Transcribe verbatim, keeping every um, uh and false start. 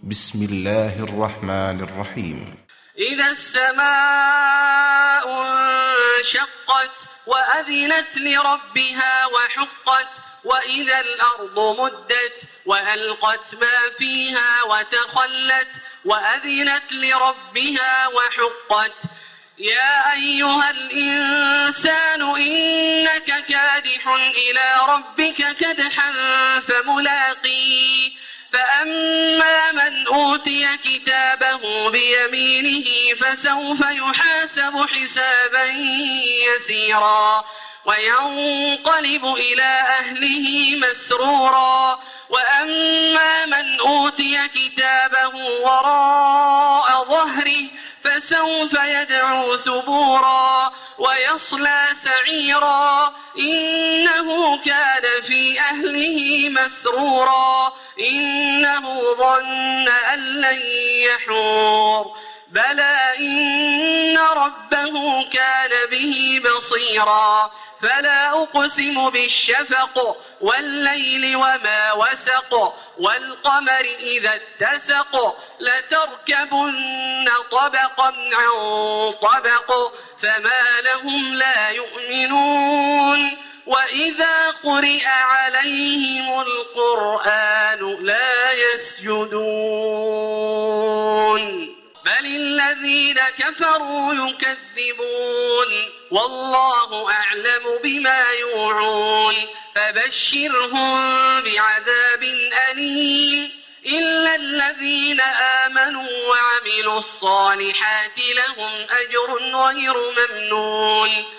بسم الله الرحمن الرحيم. إذا السماء انشقت وأذنت لربها وحقت وإذا الأرض مدت وألقت ما فيها وتخلت وأذنت لربها وحقت يا أيها الإنسان إنك كادح إلى ربك كدحا فملاقيه فأما من أوتي كتابه بيمينه فسوف يحاسب حسابا يسيرا وينقلب إلى أهله مسرورا وأما من أوتي كتابه وراء ظهره فسوف يدعو ثبورا ويصلى سعيرا إنه كان في أهله مسرورا إنه ظن أن لن يحور بلى إن ربه كان به بصيرا فلا أقسم بالشفق والليل وما وسق والقمر إذا اتسق لتركبن طبقا عن طبق فما لهم لا يؤمنون وإذا قرئ عليهم القرآن لا يسجدون بل الذين كفروا يكذبون والله أعلم بما يوعون فبشرهم بعذاب أليم إلا الذين آمنوا وعملوا الصالحات لهم أجر غير ممنون